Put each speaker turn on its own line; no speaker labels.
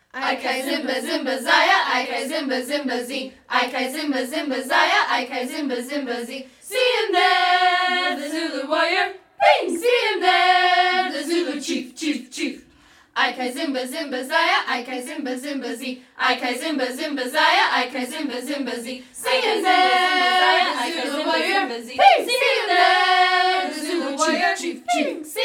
Ike Zimba Zimba Zaya, Ike Zimba Zimba Z, Ike Zimba Zimba Zaya, Ike Zimba Zimba Z. See him there, the Zulu warrior. Bing! See him there, the Zulu chief, chief, chief. Ike Zimba Zimba Zaya, Ike Zimba Zimba Z, Ike Zimba Zimba Zaya, Ike Zimba Zimba Z. See him there, the Zulu warrior. Bing! See him there, the Zulu warrior. Chief, chief, chief.